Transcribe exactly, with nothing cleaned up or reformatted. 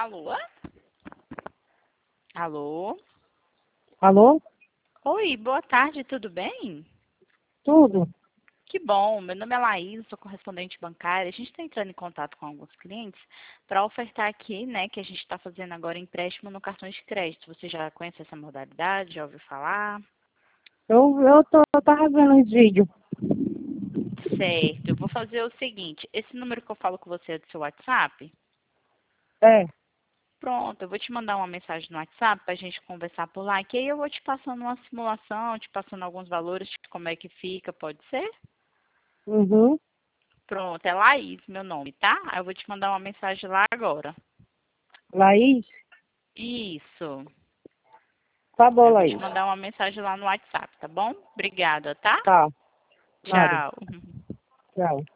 Alô? Alô? Alô? Oi, boa tarde, tudo bem? Tudo? Que bom, meu nome é Laís, sou correspondente bancária. A gente está entrando em contato com alguns clientes para ofertar aqui, né, que a gente está fazendo agora empréstimo no cartão de crédito. Você já conhece essa modalidade? Já ouviu falar? Eu, eu, tô, eu tava vendo os vídeos. Certo, eu vou fazer o seguinte, esse número que eu falo com você é do seu WhatsApp? É. Pronto, eu vou te mandar uma mensagem no WhatsApp para a gente conversar por lá, que aí eu vou te passando uma simulação, te passando alguns valores de como é que fica, pode ser? Uhum. Pronto, é Laís meu nome, tá? Aí eu vou te mandar uma mensagem lá agora. Laís? Isso. Tá bom, Eu vou te Laís. mandar uma mensagem lá no WhatsApp, tá bom? Obrigada, tá? Tá. Nada. Tchau. Tchau.